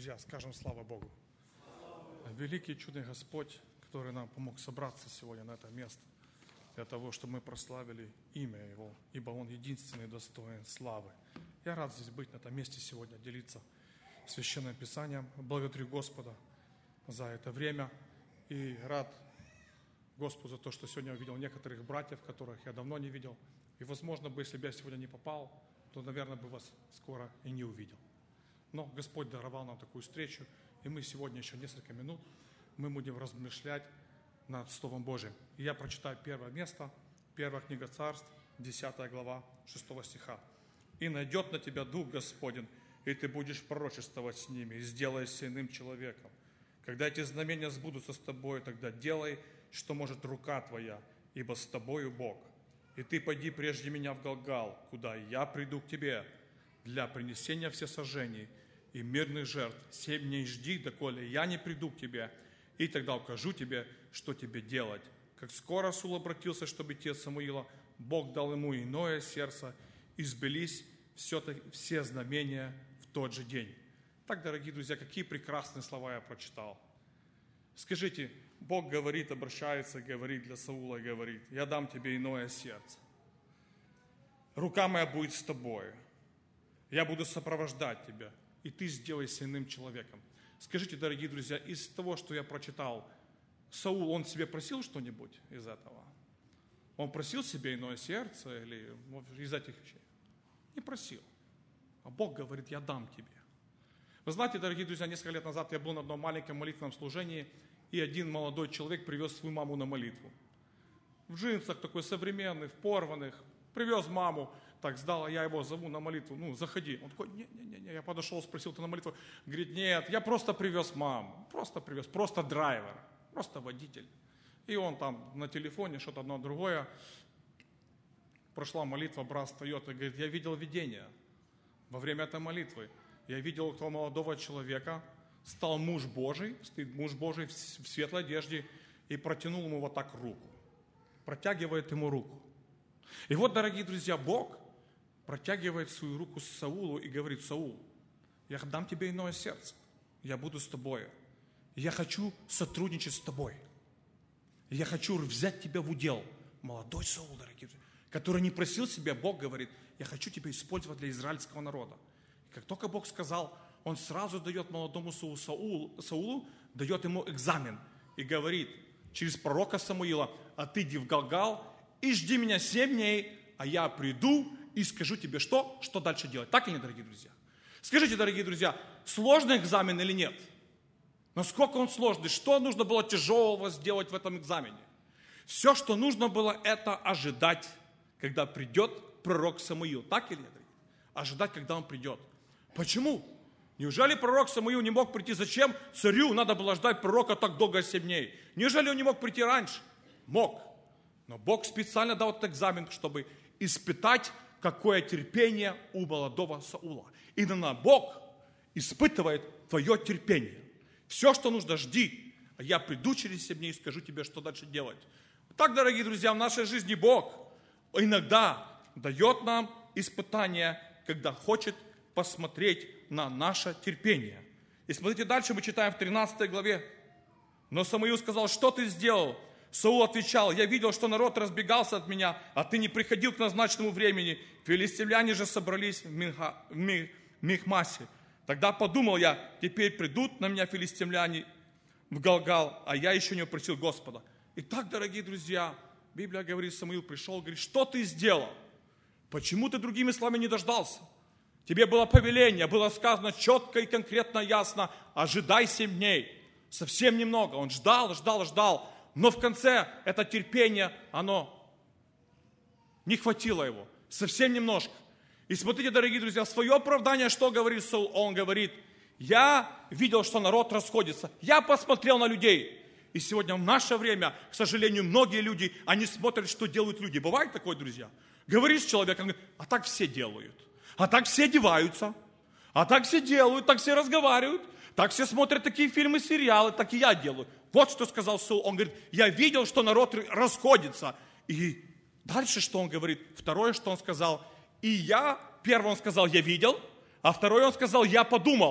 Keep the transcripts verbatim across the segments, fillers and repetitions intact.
Друзья, скажем слава Богу. Великий чудный Господь, который нам помог собраться сегодня на это место, для того, чтобы мы прославили имя Его, ибо Он единственный достоин славы. Я рад здесь быть на этом месте сегодня, делиться Священным Писанием. Благодарю Господа за это время и рад Господу за то, что сегодня увидел некоторых братьев, которых я давно не видел. И, возможно, бы, если бы я сегодня не попал, то, наверное, бы вас скоро и не увидел. Но Господь даровал нам такую встречу, и мы сегодня еще несколько минут мы будем размышлять над Словом Божьим. И я прочитаю первое место, первая книга Царств, десятая глава, шестого стиха. «И найдет на тебя Дух Господень, и ты будешь пророчествовать с ними, и сделаешься иным человеком. Когда эти знамения сбудутся с тобой, тогда делай, что может рука твоя, ибо с тобою Бог. И ты пойди прежде меня в Галгал, куда я приду к тебе для принесения всесожжений и мирных жертв. Семь дней жди, доколе я не приду к тебе, и тогда укажу тебе, что тебе делать». Как скоро Саул обратился, чтобы идти от Самуила, Бог дал ему иное сердце, и сбылись все, все знамения в тот же день. Так, дорогие друзья, какие прекрасные слова я прочитал. Скажите, Бог говорит, обращается, говорит для Саула, говорит: «Я дам тебе иное сердце. Рука моя будет с тобой. Я буду сопровождать тебя, и ты сделаешься иным человеком». Скажите, дорогие друзья, из того, что я прочитал, Саул, он себе просил что-нибудь из этого? Он просил себе иное сердце или из этих вещей? Не просил. А Бог говорит: «Я дам тебе». Вы знаете, дорогие друзья, несколько лет назад я был на одном маленьком молитвенном служении, и один молодой человек привез свою маму на молитву. В джинсах, такой современный, в порванных. Привез маму, так сдал, я его зову на молитву. Ну, заходи. Он такой: не-не-не, я подошел, спросил: ты на молитву? Говорит: нет, я просто привез маму. Просто привез, просто драйвер, просто водитель. И он там на телефоне, что-то одно другое. Прошла молитва, брат встает и говорит: я видел видение во время этой молитвы. Я видел этого молодого человека, стал муж Божий, стоит муж Божий в светлой одежде и протянул ему вот так руку. Протягивает ему руку. И вот, дорогие друзья, Бог протягивает свою руку Саулу и говорит: Саул, я дам тебе иное сердце, я буду с тобой, я хочу сотрудничать с тобой, я хочу взять тебя в удел. Молодой Саул, дорогие друзья, который не просил себя, Бог говорит: я хочу тебя использовать для израильского народа. И как только Бог сказал, Он сразу дает молодому Саулу, Саулу, Саулу дает ему экзамен и говорит через пророка Самуила: а ты иди в Галгал и жди меня семь дней, а я приду и скажу тебе, что, что дальше делать. Так или нет, дорогие друзья? Скажите, дорогие друзья, сложный экзамен или нет? Насколько он сложный? Что нужно было тяжелого сделать в этом экзамене? Все, что нужно было, это ожидать, когда придет пророк Самуил. Так или нет? Ожидать, когда он придет. Почему? Неужели пророк Самуил не мог прийти? Зачем царю надо было ждать пророка так долго, семь дней? Неужели он не мог прийти раньше? Мог. Но Бог специально дал этот экзамен, чтобы испытать, какое терпение у молодого Саула. Именно Бог испытывает твое терпение. Все, что нужно, жди. А я приду через семь дней и скажу тебе, что дальше делать. Так, дорогие друзья, в нашей жизни Бог иногда дает нам испытания, когда хочет посмотреть на наше терпение. И смотрите, дальше мы читаем в тринадцатой главе. Но Самуил сказал: что ты сделал? Саул отвечал: я видел, что народ разбегался от меня, а ты не приходил к назначенному времени. Филистимляне же собрались в, Минха, в Михмасе. Тогда подумал я: теперь придут на меня филистимляне в Галгал, а я еще не упросил Господа. Итак, дорогие друзья, Библия говорит, Самуил пришел, говорит: что ты сделал? Почему ты другими словами не дождался? Тебе было повеление, было сказано четко и конкретно, ясно: ожидай семь дней. Совсем немного. Он ждал, ждал, ждал. Но в конце это терпение, оно не хватило его. Совсем немножко. И смотрите, дорогие друзья, свое оправдание, что говорит Саул? Он говорит: я видел, что народ расходится. Я посмотрел на людей. И сегодня в наше время, к сожалению, многие люди, они смотрят, что делают люди. Бывает такое, друзья? Говоришь с человеком, а так все делают. А так все одеваются. А так все делают, так все разговаривают. Так все смотрят такие фильмы, сериалы, так и я делаю. Вот что сказал Саул. Он говорит: я видел, что народ расходится. И дальше что он говорит? Второе, что он сказал: и я, первое он сказал: я видел, а второе он сказал: я подумал.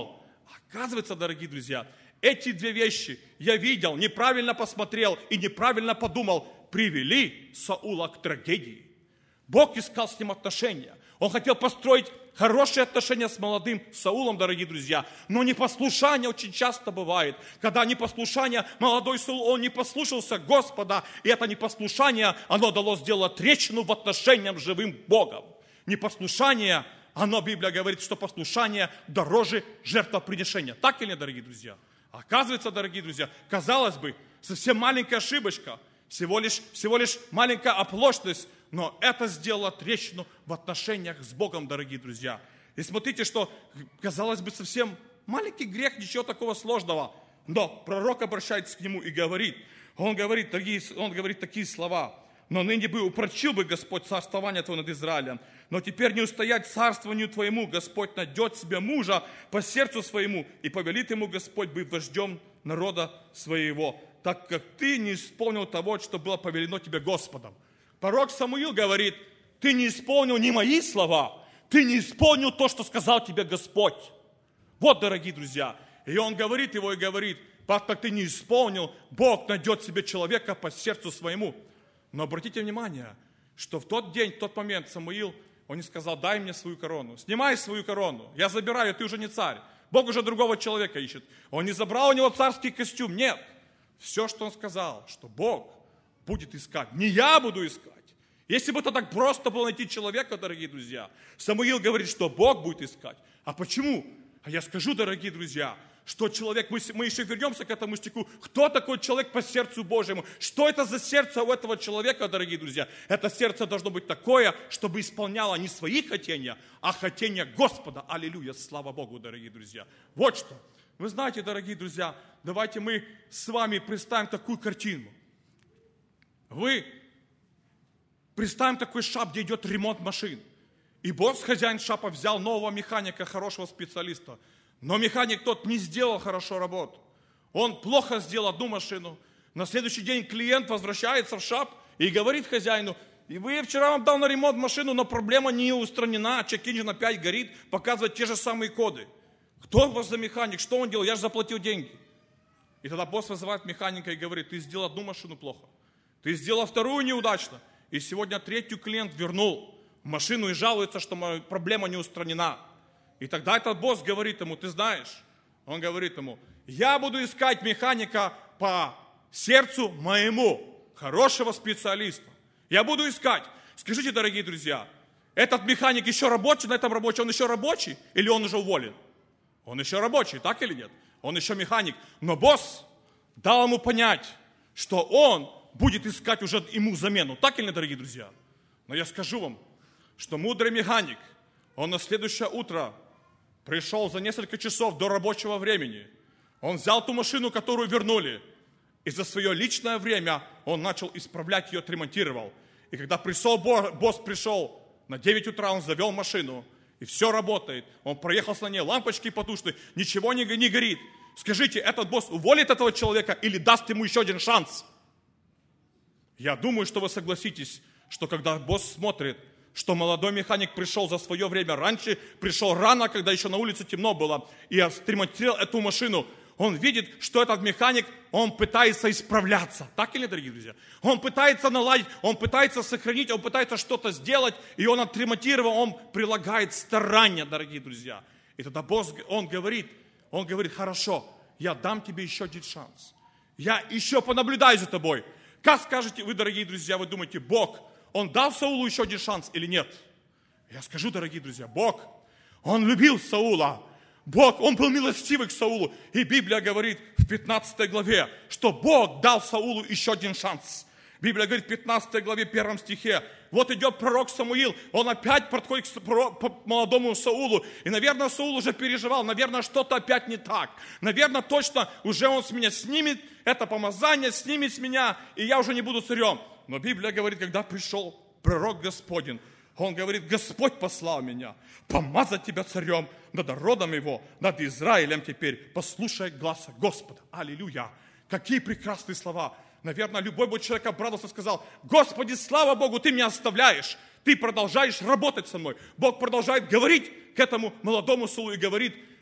Оказывается, дорогие друзья, эти две вещи я видел, неправильно посмотрел и неправильно подумал, привели Саула к трагедии. Бог искал с ним отношения. Он хотел построить хорошие отношения с молодым Саулом, дорогие друзья. Но непослушание очень часто бывает. Когда непослушание, молодой Саул, он не послушался Господа. И это непослушание, оно дало сделать трещину в отношениях с живым Богом. Непослушание, оно, Библия говорит, что послушание дороже жертвоприношения. Так или нет, дорогие друзья? Оказывается, дорогие друзья, казалось бы, совсем маленькая ошибочка, всего лишь, всего лишь маленькая оплошность, но это сделало трещину в отношениях с Богом, дорогие друзья. И смотрите, что, казалось бы, совсем маленький грех, ничего такого сложного. Но пророк обращается к нему и говорит, он говорит такие, он говорит такие слова. Но ныне бы упрочил бы Господь царствование Твое над Израилем. Но теперь не устоять царствованию Твоему. Господь найдет себе мужа по сердцу своему, и повелит ему Господь быть вождем народа своего, так как ты не исполнил того, что было повелено тебе Господом. Пророк Самуил говорит, ты не исполнил не мои слова, ты не исполнил то, что сказал тебе Господь. Вот, дорогие друзья, и он говорит его и говорит, так как ты не исполнил, Бог найдет себе человека по сердцу своему. Но обратите внимание, что в тот день, в тот момент Самуил, он не сказал, дай мне свою корону, снимай свою корону, я забираю, ты уже не царь. Бог уже другого человека ищет. Он не забрал у него царский костюм, нет. Все, что он сказал, что Бог будет искать, не я буду искать. Если бы это так просто было найти человека, дорогие друзья, Самуил говорит, что Бог будет искать. А почему? А я скажу, дорогие друзья, что человек, мы, мы еще вернемся к этому стиху, кто такой человек по сердцу Божьему? Что это за сердце у этого человека, дорогие друзья? Это сердце должно быть такое, чтобы исполняло не свои хотения, а хотения Господа. Аллилуйя, слава Богу, дорогие друзья. Вот что. Вы знаете, дорогие друзья, давайте мы с вами представим такую картину. Вы представим такой шап, где идет ремонт машин. И босс, хозяин шапа, взял нового механика, хорошего специалиста. Но механик тот не сделал хорошо работу. Он плохо сделал одну машину. На следующий день клиент возвращается в шап и говорит хозяину, и вы вчера вам дал на ремонт машину, но проблема не устранена, чек-инжин опять горит, показывает те же самые коды. Кто у вас за механик? Что он делал? Я же заплатил деньги. И тогда босс вызывает механика и говорит, ты сделал одну машину плохо, ты сделал вторую неудачно, и сегодня третью клиент вернул машину и жалуется, что проблема не устранена. И тогда этот босс говорит ему, ты знаешь, он говорит ему, я буду искать механика по сердцу моему, хорошего специалиста. Я буду искать. Скажите, дорогие друзья, этот механик еще рабочий на этом рабочем, он еще рабочий или он уже уволен? Он еще рабочий, так или нет? Он еще механик. Но босс дал ему понять, что он будет искать уже ему замену. Так или нет, дорогие друзья? Но я скажу вам, что мудрый механик, он на следующее утро пришел за несколько часов до рабочего времени. Он взял ту машину, которую вернули, и за свое личное время он начал исправлять ее, отремонтировал. И когда пришел, босс пришел, на девять утра он завел машину, и все работает. Он проехал на ней, лампочки потушены, ничего не, не горит. Скажите, этот босс уволит этого человека или даст ему еще один шанс? Я думаю, что вы согласитесь, что когда босс смотрит, что молодой механик пришел за свое время раньше, пришел рано, когда еще на улице темно было, и отремонтировал эту машину, он видит, что этот механик, он пытается исправляться. Так или нет, дорогие друзья? Он пытается наладить, он пытается сохранить, он пытается что-то сделать, и он отремонтировал, он прилагает старания, дорогие друзья. И тогда босс, он говорит, он говорит, хорошо, я дам тебе еще один шанс. Я еще понаблюдаю за тобой. Как скажете вы, дорогие друзья, вы думаете, Бог, он дал Саулу еще один шанс или нет? Я скажу, дорогие друзья, Бог, он любил Саула. Бог, он был милостивый к Саулу. И Библия говорит в пятнадцатой главе, что Бог дал Саулу еще один шанс. Библия говорит в пятнадцатой главе, первом стихе, вот идет пророк Самуил, он опять подходит к молодому Саулу. И, наверное, Саул уже переживал, наверное, что-то опять не так. Наверное, точно уже он с меня снимет это помазание, снимет с меня, и я уже не буду царем. Но Библия говорит, когда пришел пророк Господень, он говорит, Господь послал меня помазать тебя царем над народом его, над Израилем теперь. Послушай гласа Господа. Аллилуйя. Какие прекрасные слова. Наверное, любой бы человек обрадовался и сказал, Господи, слава Богу, ты меня оставляешь. Ты продолжаешь работать со мной. Бог продолжает говорить к этому молодому Саулу и говорит,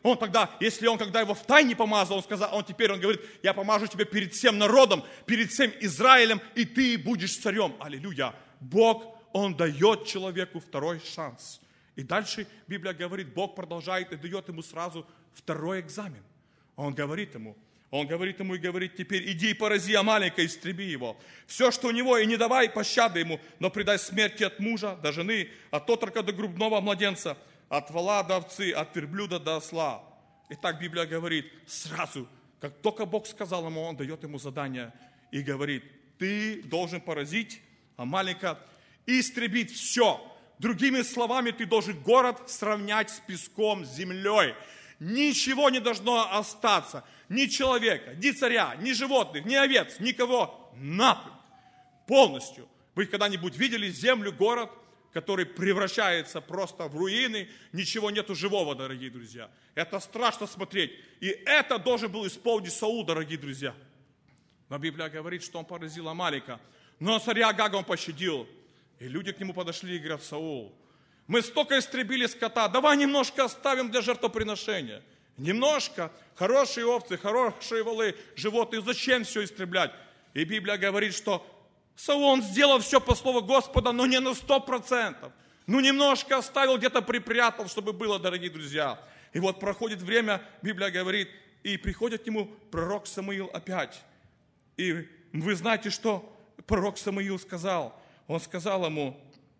он тогда, если он когда его втайне помазал, он сказал, он теперь, он говорит, я помажу тебя перед всем народом, перед всем Израилем, и ты будешь царем. Аллилуйя. Бог, Он дает человеку второй шанс. И дальше Библия говорит, Бог продолжает и дает ему сразу второй экзамен. Он говорит ему, Он говорит ему и говорит, теперь иди и порази Амалика, истреби его. Все, что у него, и не давай пощады ему, но предай смерти от мужа до жены, от отрока до грудного младенца, от вола до овцы, от верблюда до осла. И так Библия говорит, сразу, как только Бог сказал ему, Он дает ему задание и говорит, ты должен поразить Амалика и истребить все. Другими словами, ты должен город сравнять с песком, с землей. Ничего не должно остаться. Ни человека, ни царя, ни животных, ни овец, никого. Нафиг. Полностью. Вы когда-нибудь видели землю, город, который превращается просто в руины? Ничего нету живого, дорогие друзья. Это страшно смотреть. И это должен был исполнить Саул, дорогие друзья. Но Библия говорит, что он поразил Амалика. Но царя Агага он пощадил. И люди к нему подошли и говорят, Саул, мы столько истребили скота, давай немножко оставим для жертвоприношения. Немножко, хорошие овцы, хорошие волы, животные, зачем все истреблять? И Библия говорит, что Саул, он сделал все по слову Господа, но не на сто процентов. Ну, немножко оставил, где-то припрятал, чтобы было, дорогие друзья. И вот проходит время, Библия говорит, и приходит к нему пророк Самуил опять. И вы знаете, что пророк Самуил сказал? Он сказал ему,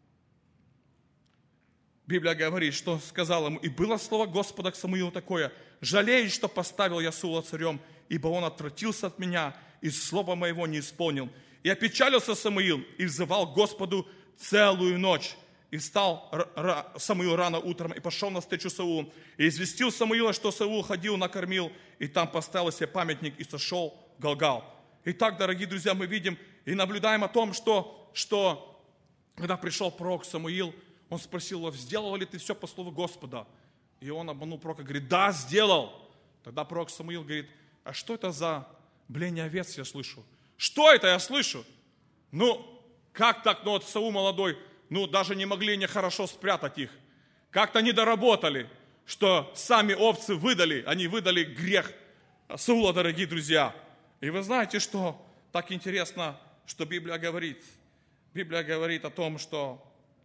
Библия говорит, что сказал ему, и было слово Господа к Самуилу такое, жалеешь, что поставил я Саула царем, ибо он отвратился от меня, и слова моего не исполнил. И опечалился Самуил, и взывал к Господу целую ночь. И встал Самуил рано утром, и пошел навстречу Саулу, и известил Самуила, что Саул ходил, накормил, и там поставил себе памятник, и сошел в Галгал. Итак, дорогие друзья, мы видим и наблюдаем о том, что, что когда пришел пророк Самуил, он спросил его, сделал ли ты все по слову Господа? И он обманул пророка, говорит, да, сделал. Тогда пророк Самуил говорит, а что это за блеяние овец я слышу? Что это я слышу? Ну, как так, ну вот Саул молодой, ну даже не могли нехорошо спрятать их. Как-то не доработали, что сами овцы выдали, они выдали грех Саула, дорогие друзья. И вы знаете, что так интересно, что Библия говорит. Библия говорит о том, что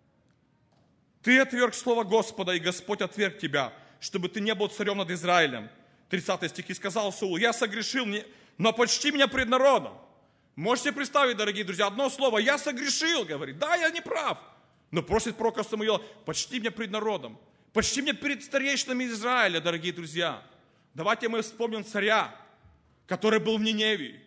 ты отверг слово Господа, и Господь отверг тебя, чтобы ты не был царем над Израилем. тридцатый стих. И сказал Саул, я согрешил, но почти меня пред народом. Можете представить, дорогие друзья, одно слово, я согрешил, говорит, да, я не прав. Но просит пророка Самуила, почти меня пред народом, почти меня перед старейшинами Израиля, дорогие друзья. Давайте мы вспомним царя, который был в Ниневии.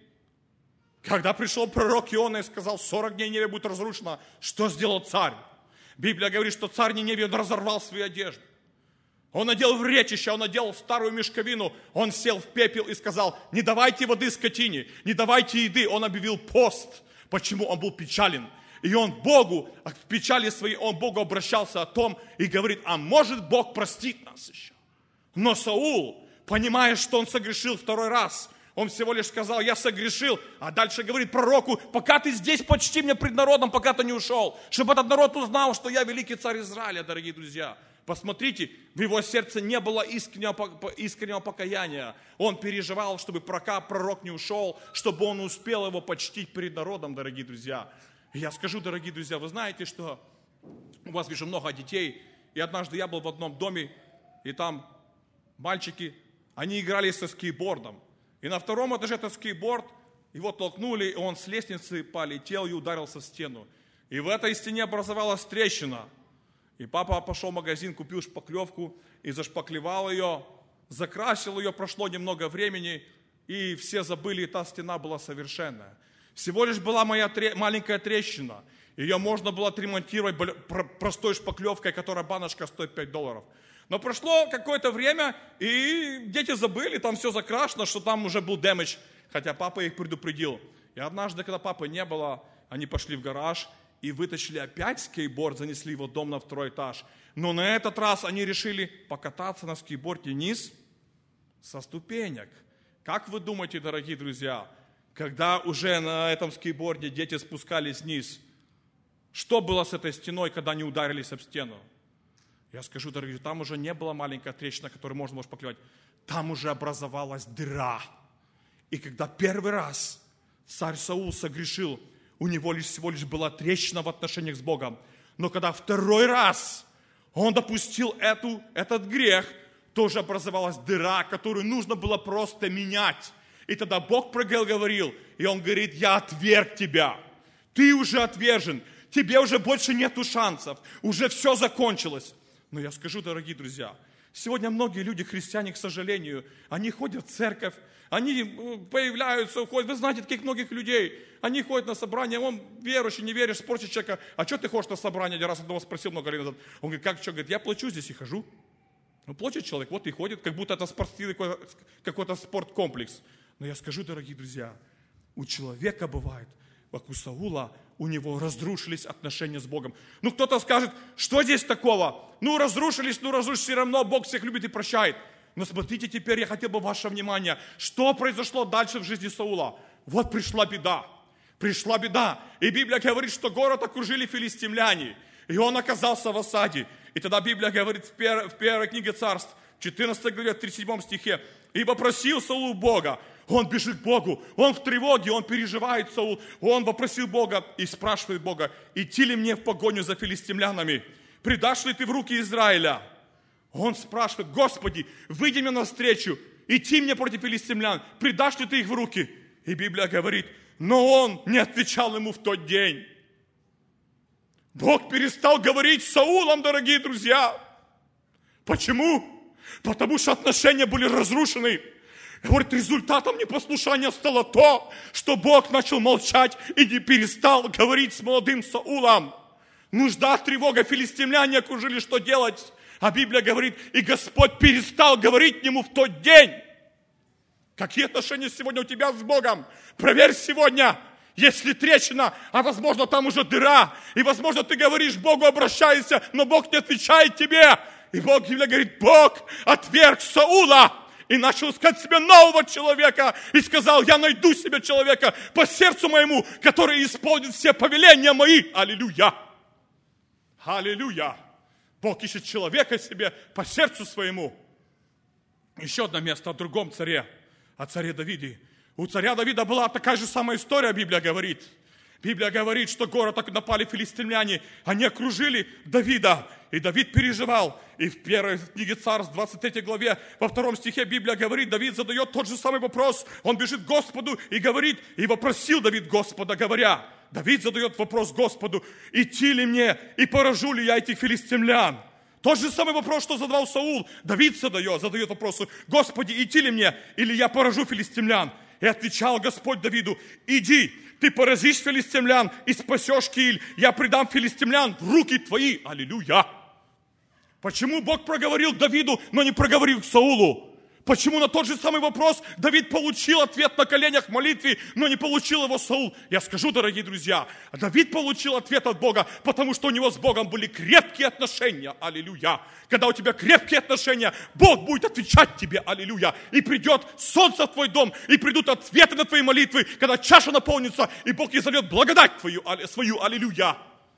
Когда пришел пророк Иона и сказал, сорок дней Ниневия будет разрушена, что сделал царь? Библия говорит, что царь Ниневии, он разорвал свои одежды. Он надел в речище, он надел старую мешковину, он сел в пепел и сказал, не давайте воды скотине, не давайте еды. Он объявил пост. Почему? Он был печален. И он Богу, в печали своей, он Богу обращался о том и говорит, а может Бог простит нас еще? Но Саул, понимая, что он согрешил второй раз, он всего лишь сказал, я согрешил, а дальше говорит пророку, пока ты здесь, почти мне пред народом, пока ты не ушел, чтобы этот народ узнал, что я великий царь Израиля, дорогие друзья. Посмотрите, в его сердце не было искреннего, искреннего покаяния. Он переживал, чтобы пока пророк не ушел, чтобы он успел его почтить перед народом, дорогие друзья. И я скажу, дорогие друзья, вы знаете, что у вас, вижу, много детей. И однажды я был в одном доме, и там мальчики, они играли со скейтбордом. И на втором этаже этот скейтборд, его толкнули, и он с лестницы полетел и ударился в стену. И в этой стене образовалась трещина. И папа пошел в магазин, купил шпаклевку и зашпаклевал ее, закрасил ее, прошло немного времени, и все забыли, и та стена была совершенная. Всего лишь была моя тре- маленькая трещина. Ее можно было отремонтировать простой шпаклевкой, которая баночка стоит пять долларов. Но прошло какое-то время, и дети забыли, там все закрашено, что там уже был дэмэдж, хотя папа их предупредил. И однажды, когда папы не было, они пошли в гараж и вытащили опять скейтборд, занесли его в дом на второй этаж. Но на этот раз они решили покататься на скейтборде вниз со ступенек. Как вы думаете, дорогие друзья, когда уже на этом скейтборде дети спускались вниз, что было с этой стеной, когда они ударились об стену? Я скажу, дорогие, там уже не была маленькая трещина, которую можно было поклевать. Там уже образовалась дыра. И когда первый раз царь Саул согрешил, у него лишь всего лишь была трещина в отношениях с Богом. Но когда второй раз он допустил эту, этот грех, тоже образовалась дыра, которую нужно было просто менять. И тогда Бог проговорил, и Он говорит: я отверг тебя. Ты уже отвержен. Тебе уже больше нету шансов. Уже все закончилось. Но я скажу, дорогие друзья, сегодня многие люди, христиане, к сожалению, они ходят в церковь, они появляются, уходят. Вы знаете таких многих людей. Они ходят на собрание, он верующий, не веришь, спрашивает человека: а что ты ходишь на собрание? Один раз одного спросил много лет назад. Он говорит: как что? Говорит: я плачу здесь и хожу. Ну, плачет человек, вот и ходит, как будто это спортивный какой-то, какой-то спорткомплекс. Но я скажу, дорогие друзья, у человека бывает, как у Саула, у него разрушились отношения с Богом. Ну, кто-то скажет: что здесь такого? Ну, разрушились, ну, разрушились, все равно Бог всех любит и прощает. Но смотрите, теперь я хотел бы ваше внимание, что произошло дальше в жизни Саула. Вот пришла беда, пришла беда. И Библия говорит, что город окружили филистимляне, и он оказался в осаде. И тогда Библия говорит в первой, в первой книге Царств, в четырнадцатой главе, тридцать седьмом стихе: «Ибо просил Саул Бога». Он бежит к Богу, он в тревоге, он переживает, Саул. Он вопросил Бога и спрашивает Бога: идти ли мне в погоню за филистимлянами? Предашь ли ты в руки Израиля? Он спрашивает: Господи, выйди мне навстречу, идти мне против филистимлян, предашь ли ты их в руки? И Библия говорит: но он не отвечал ему в тот день. Бог перестал говорить с Саулом, дорогие друзья. Почему? Потому что отношения были разрушены. Говорит, результатом непослушания стало то, что Бог начал молчать и не перестал говорить с молодым Саулом. Нужда, тревога, филистимляне окружили, что делать? А Библия говорит: и Господь перестал говорить к нему в тот день. Какие отношения сегодня у тебя с Богом? Проверь сегодня. Если трещина, а возможно там уже дыра, и возможно ты говоришь Богу, обращаешься, но Бог не отвечает тебе. И Бог, Библия говорит, Бог отверг Саула и начал искать себе нового человека. И сказал: я найду себе человека по сердцу моему, который исполнит все повеления мои. Аллилуйя! Аллилуйя! Бог ищет человека себе по сердцу своему. Еще одно место о другом царе, о царе Давиде. У царя Давида была такая же самая история, Библия говорит. Библия говорит, что город напали филистимляне, они окружили Давида, и Давид переживал. И в первой книге Царств, двадцать третьей главе, во втором стихе Библия говорит, Давид задает тот же самый вопрос. Он бежит к Господу и говорит, и вопросил Давид Господа, говоря, Давид задает вопрос Господу: идти ли мне и поражу ли я этих филистимлян? Тот же самый вопрос, что задавал Саул, Давид задает, задает вопрос: Господи, идти ли мне, или я поражу филистимлян? И отвечал Господь Давиду: иди, ты поразишь филистимлян и спасешь Кииль. Я предам филистимлян в руки твои. Аллилуйя! Почему Бог проговорил Давиду, но не проговорил к Саулу? Почему на тот же самый вопрос Давид получил ответ на коленях в молитве, но не получил его Саул? Я скажу, дорогие друзья, Давид получил ответ от Бога, потому что у него с Богом были крепкие отношения. Аллилуйя! Когда у тебя крепкие отношения, Бог будет отвечать тебе. Аллилуйя! И придет солнце в твой дом, и придут ответы на твои молитвы, когда чаша наполнится, и Бог изольет благодать твою, свою. Аллилуйя!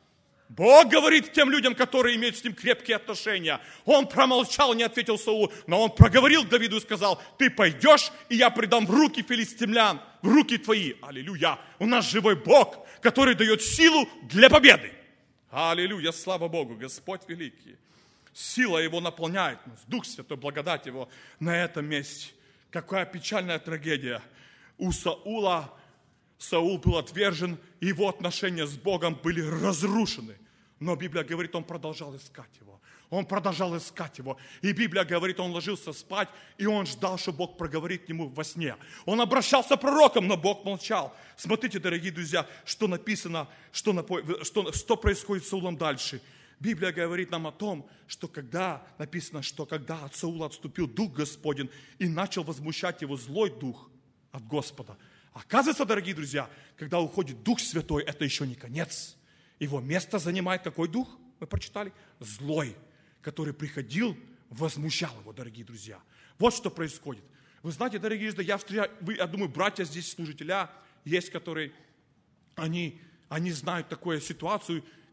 Бог говорит тем людям, которые имеют с ним крепкие отношения. Он промолчал, не ответил Саулу, но он проговорил к Давиду и сказал: ты пойдешь, и я предам в руки филистимлян, в руки твои. Аллилуйя! У нас живой Бог, который дает силу для победы. Аллилуйя! Слава Богу! Господь великий. Сила Его наполняет нас, Дух Святой, благодать Его на этом месте. Какая печальная трагедия. У Саула, Саул был отвержен, его отношения с Богом были разрушены. Но Библия говорит, он продолжал искать его. Он продолжал искать его. И Библия говорит, он ложился спать, и он ждал, что Бог проговорит к нему во сне. Он обращался к пророкам, но Бог молчал. Смотрите, дорогие друзья, что написано, что, что, что происходит с Саулом дальше. Библия говорит нам о том, что когда, написано, что когда от Саула отступил Дух Господень и начал возмущать его злой дух от Господа. Оказывается, дорогие друзья, когда уходит Дух Святой, это еще не конец. Его место занимает какой дух? Мы прочитали? Злой, который приходил, возмущал его, дорогие друзья. Вот что происходит. Вы знаете, дорогие друзья, я встречаю, вы, я думаю, братья здесь, служителя, есть, которые, они, они знают такую ситуацию,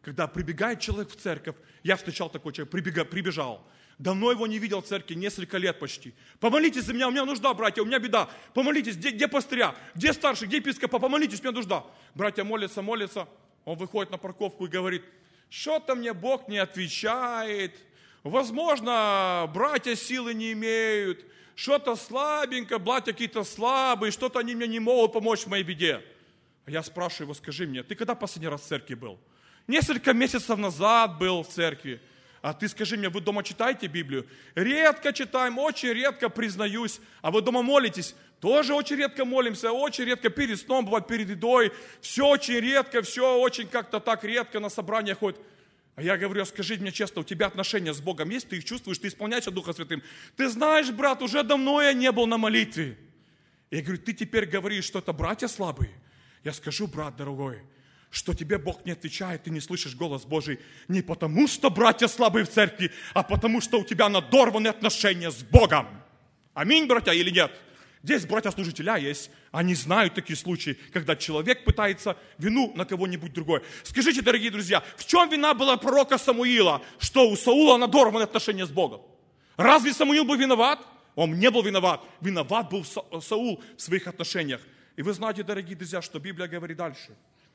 когда прибегает человек в церковь, я встречал такой человек, прибега, прибежал, давно его не видел в церкви, несколько лет почти. Помолитесь за меня, у меня нужда, братья, у меня беда. Помолитесь, где, где пастыря, где старший, где епископа, помолитесь, мне нужда. Братья молятся, молятся, он выходит на парковку и говорит, что-то мне Бог не отвечает, возможно, братья силы не имеют, что-то слабенько, братья какие-то слабые, что-то они мне не могут помочь в моей беде. А я спрашиваю его, скажи мне, ты когда последний раз в церкви был? Несколько месяцев назад был в церкви. А ты скажи мне, вы дома читаете Библию? Редко читаем, очень редко, признаюсь. А вы дома молитесь? Тоже очень редко молимся, очень редко перед сном, бывает перед едой. Все очень редко, все очень как-то так редко на собрания ходят. А я говорю, скажи мне честно, у тебя отношения с Богом есть? Ты их чувствуешь, ты исполняешься Духом Святым? Ты знаешь, брат, уже давно я не был на молитве. Я говорю, ты теперь говоришь, что это братья слабые? Я скажу, брат дорогой, что тебе Бог не отвечает, ты не слышишь голос Божий не потому, что братья слабые в церкви, а потому, что у тебя надорваны отношения с Богом. Аминь, братья, или нет? Здесь братья-служителя есть, они знают такие случаи, когда человек пытается вину на кого-нибудь другое. Скажите, дорогие друзья, в чем вина была пророка Самуила, что у Саула надорваны отношения с Богом? Разве Самуил был виноват? Он не был виноват. Виноват был Саул в своих отношениях. И вы знаете, дорогие друзья, что Библия говорит дальше.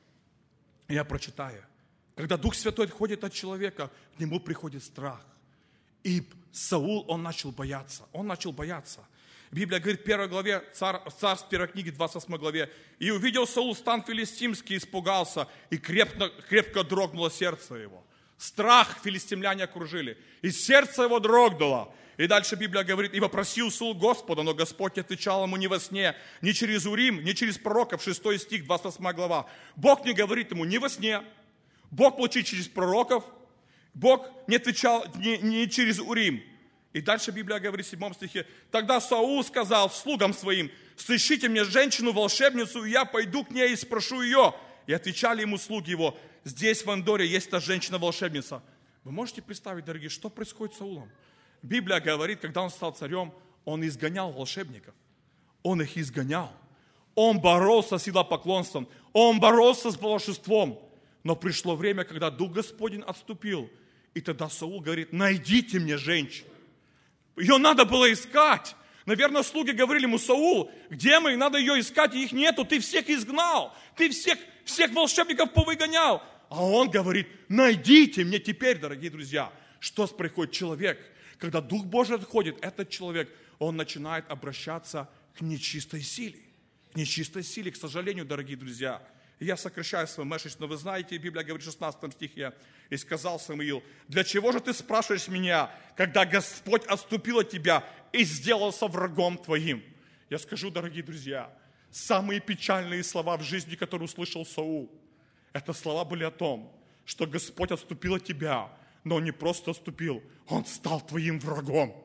Я прочитаю. Когда Дух Святой отходит от человека, к нему приходит страх. И Саул, он начал бояться. Он начал бояться. Библия говорит в первой главе, царь, царств первой книги, двадцать восьмой главе. «И увидел Саул стан филистимский, испугался, и крепко, крепко дрогнуло сердце его». Страх филистимляне окружили, и сердце его дрогнуло. И дальше Библия говорит, и вопросил Саул Господа, но Господь отвечал ему не во сне, не через Урим, не через пророков, шестой стих, двадцать восьмая глава. Бог не говорит ему ни во сне, Бог молчит через пророков, Бог не отвечал не, не через Урим. И дальше Библия говорит в седьмом стихе, тогда Саул сказал слугам своим, сыщите мне женщину-волшебницу, и я пойду к ней и спрошу ее. И отвечали ему слуги его, здесь в Андоре есть та женщина-волшебница. Вы можете представить, дорогие, что происходит с Саулом? Библия говорит, когда он стал царем, он изгонял волшебников. Он их изгонял. Он боролся с идолопоклонством. Он боролся с волшебством. Но пришло время, когда Дух Господень отступил. И тогда Саул говорит, найдите мне женщину. Ее надо было искать. Наверное, слуги говорили ему, Саул, где мы? Надо ее искать, и их нету. Ты всех изгнал. Ты всех, всех волшебников повыгонял. А он говорит, найдите мне теперь, дорогие друзья. Что приходит человек? Когда Дух Божий отходит, этот человек, он начинает обращаться к нечистой силе. К нечистой силе, к сожалению, дорогие друзья. Я сокращаю свой месседж, но вы знаете, Библия говорит в шестнадцатом стихе, и сказал Самуил, для чего же ты спрашиваешь меня, когда Господь отступил от тебя и сделался врагом твоим? Я скажу, дорогие друзья, самые печальные слова в жизни, которые услышал Саул, это слова были о том, что Господь отступил от тебя, но Он не просто отступил, Он стал твоим врагом.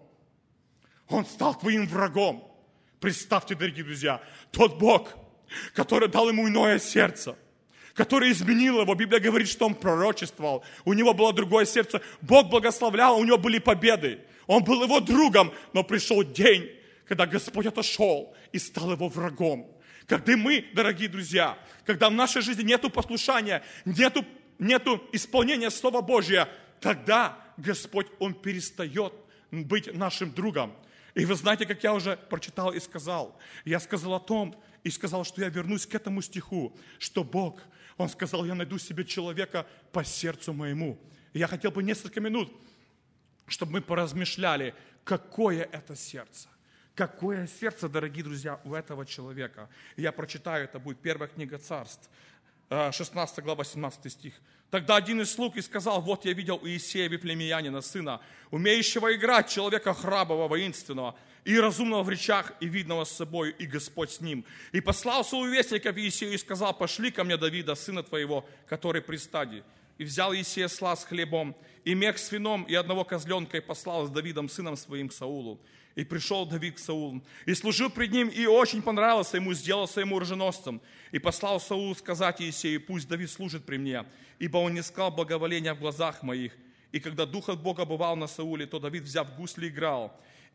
Он стал твоим врагом. Представьте, дорогие друзья, тот Бог, который дал ему иное сердце, который изменил его. Библия говорит, что он пророчествовал, у него было другое сердце. Бог благословлял, у него были победы. Он был его другом, но пришел день, когда Господь отошел и стал его врагом. Когда мы, дорогие друзья, когда в нашей жизни нету послушания, нету, нету исполнения Слова Божия, тогда Господь, Он перестает быть нашим другом. И вы знаете, как я уже прочитал и сказал. Я сказал о том, и сказал, что я вернусь к этому стиху, что Бог, Он сказал, я найду себе человека по сердцу моему. И я хотел бы несколько минут, чтобы мы поразмышляли, какое это сердце. Какое сердце, дорогие друзья, у этого человека. И я прочитаю, это будет первая книга Царств, шестнадцатая глава, семнадцатый стих. Тогда один из слуг и сказал, вот я видел Иисея Вифлеемиянина, сына, умеющего играть, человека храброго, воинственного, и разумного в речах, и видного с собой, и Господь с ним. И послал Саул вестников Иисею и сказал, пошли ко мне Давида, сына твоего, который при стаде. И взял Иисея сла с хлебом, и мех с вином, и одного козленка, и послал с Давидом, сыном своим, к Саулу. И пришел Давид к Саулу, и служил пред ним, и очень понравился ему, сделался ему оруженосцем. И послал Саул сказать Иисею, пусть Давид служит при мне, ибо он не искал благоволения в глазах моих. И когда Дух от Бога бывал на Сауле, то Давид, взяв гусли, играл.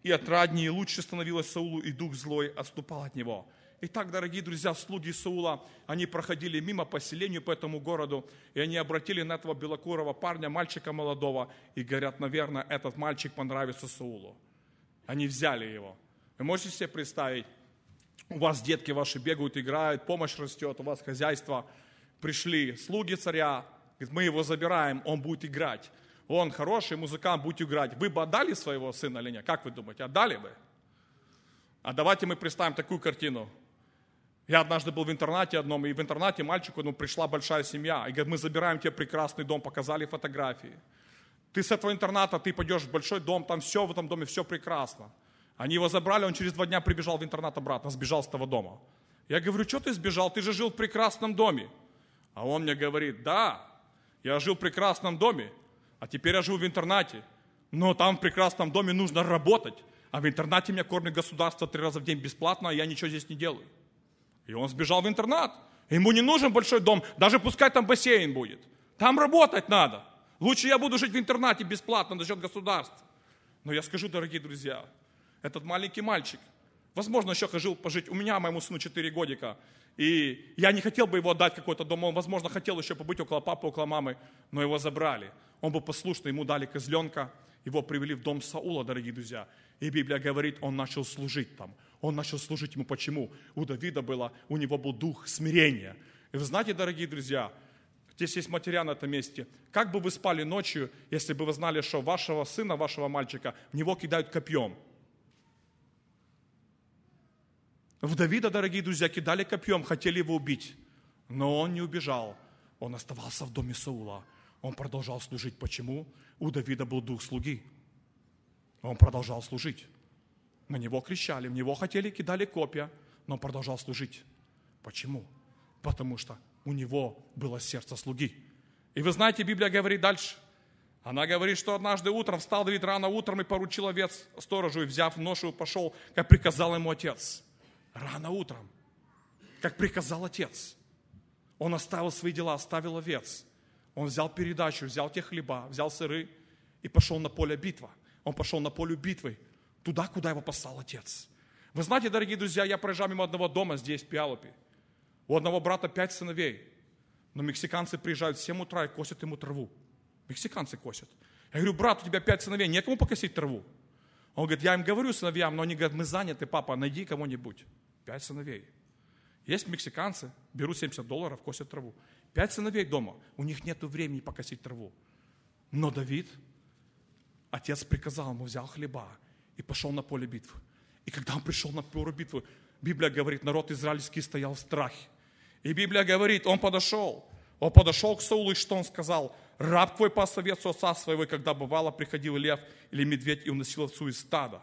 и отраднее, и лучше становилось Саулу, и дух злой отступал от него. Итак, дорогие друзья, слуги Саула, они проходили мимо поселению по этому городу, и они обратили на этого белокурого парня, мальчика молодого, и говорят, наверное, этот мальчик понравится Саулу. Они взяли его. Вы можете себе представить, у вас детки ваши бегают, играют, помощь растет, у вас хозяйство. Пришли слуги царя, говорят, мы его забираем, он будет играть. Он хороший музыкант, будет играть. Вы бы отдали своего сына или нет? Как вы думаете, отдали бы? А давайте мы представим такую картину. Я однажды был в интернате одном, и в интернате мальчику ну, пришла большая семья. И говорит, мы забираем тебе прекрасный дом, показали фотографии. Ты с этого интерната, ты пойдешь в большой дом, там все в этом доме, все прекрасно. Они его забрали, он через два дня прибежал в интернат обратно, сбежал с того дома. Я говорю, что ты сбежал, ты же жил в прекрасном доме. А он мне говорит, да, я жил в прекрасном доме, а теперь я живу в интернате. Но там в прекрасном доме нужно работать, а в интернате меня кормит государство три раза в день бесплатно, а я ничего здесь не делаю. И он сбежал в интернат. Ему не нужен большой дом, даже пускай там бассейн будет. Там работать надо. Лучше я буду жить в интернате бесплатно за счет государства. Но я скажу, дорогие друзья, этот маленький мальчик, возможно, еще жил пожить, у меня, моему сыну четыре годика, и я не хотел бы его отдать в какой-то дом, он, возможно, хотел еще побыть около папы, около мамы, но его забрали. Он был послушный, ему дали козленка, его привели в дом Саула, дорогие друзья. И Библия говорит, он начал служить там. Он начал служить ему. Почему? У Давида было, у него был дух смирения. И вы знаете, дорогие друзья, здесь есть материал на этом месте. Как бы вы спали ночью, если бы вы знали, что вашего сына, вашего мальчика, в него кидают копьем? В Давида, дорогие друзья, кидали копьем, хотели его убить. Но он не убежал. Он оставался в доме Саула. Он продолжал служить. Почему? У Давида был дух слуги. Он продолжал служить. На него кричали, в него хотели, кидали копья, но он продолжал служить. Почему? Потому что у него было сердце слуги. И вы знаете, Библия говорит дальше. Она говорит, что однажды утром встал Давид рано утром и поручил овец сторожу, и, взяв ношу, пошел, как приказал ему отец. Рано утром, как приказал отец. Он оставил свои дела, оставил овец. Он взял передачу, взял те хлеба, взял сыры и пошел на поле битвы. Он пошел на поле битвы, туда, куда его послал отец. Вы знаете, дорогие друзья, я проезжал мимо одного дома здесь, в Пиалупе. У одного брата пять сыновей. Но мексиканцы приезжают в семь утра и косят ему траву. Мексиканцы косят. Я говорю, брат, у тебя пять сыновей, некому покосить траву. Он говорит, я им говорю сыновьям, но они говорят, мы заняты, папа, найди кого-нибудь. Пять сыновей. Есть мексиканцы, берут семьдесят долларов, косят траву. Пять сыновей дома, у них нет времени покосить траву. Но Давид, отец приказал ему, взял хлеба и пошел на поле битвы. И когда он пришел на поле битвы, Библия говорит, народ израильский стоял в страхе. И Библия говорит, он подошел, он подошел к Саулу, и что он сказал? Раб твой пас овец у отца своего, когда бывало приходил лев или медведь и уносил овцу из стада.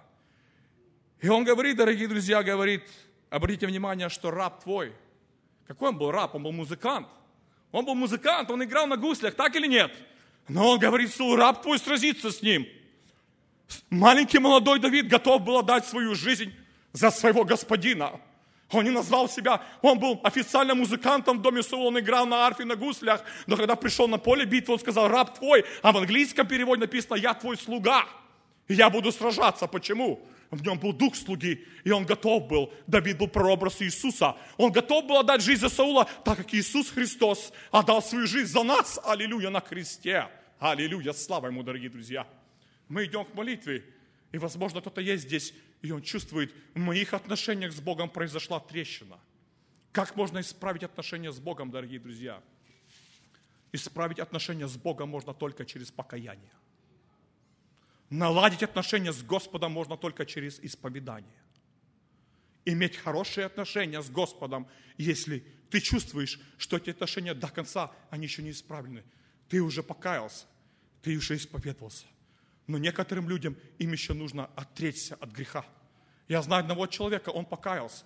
И он говорит, дорогие друзья, говорит, обратите внимание, что раб твой, какой он был раб? Он был музыкант. Он был музыкант, он играл на гуслях, так или нет? Но он говорит, Саул, раб твой сразится с ним. Маленький молодой Давид готов был отдать свою жизнь за своего господина. Он не назвал себя, он был официально музыкантом в доме Саула, он играл на арфе, на гуслях. Но когда пришел на поле битвы, он сказал, раб твой, а в английском переводе написано, я твой слуга, и я буду сражаться. Почему? В нем был дух слуги, и он готов был, Давид был прообраз Иисуса, он готов был отдать жизнь за Саула, так как Иисус Христос отдал свою жизнь за нас, аллилуйя, на кресте. Аллилуйя, слава ему, дорогие друзья. Мы идем к молитве, и, возможно, кто-то есть здесь, и он чувствует, в моих отношениях с Богом произошла трещина. Как можно исправить отношения с Богом, дорогие друзья? Исправить отношения с Богом можно только через покаяние. Наладить отношения с Господом можно только через исповедание. Иметь хорошие отношения с Господом, если ты чувствуешь, что эти отношения до конца, они еще не исправлены. Ты уже покаялся, ты уже исповедовался. Но некоторым людям им еще нужно отречься от греха. Я знаю одного человека, он покаялся,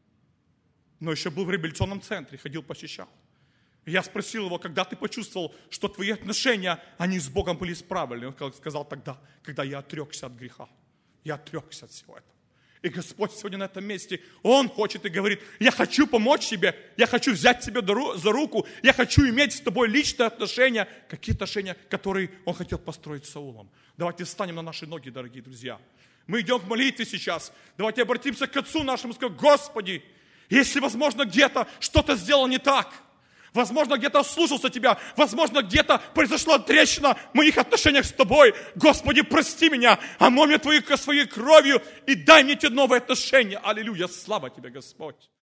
но еще был в реабилитационном центре, ходил, посещал. Я спросил его, когда ты почувствовал, что твои отношения, они с Богом были исправлены. Он сказал тогда, когда я отрекся от греха. Я отрекся от всего этого. И Господь сегодня на этом месте, Он хочет и говорит, я хочу помочь тебе, я хочу взять тебя за руку, я хочу иметь с тобой личные отношения, какие отношения, которые Он хотел построить с Саулом. Давайте встанем на наши ноги, дорогие друзья. Мы идем к молитве сейчас. Давайте обратимся к Отцу нашему и скажем: Господи, если, возможно, где-то что-то сделал не так, возможно, где-то ослушался Тебя, возможно, где-то произошла трещина в моих отношениях с Тобой, Господи, прости меня, омой меня Твоей, своей кровью и дай мне те новые отношения. Аллилуйя, слава Тебе, Господь.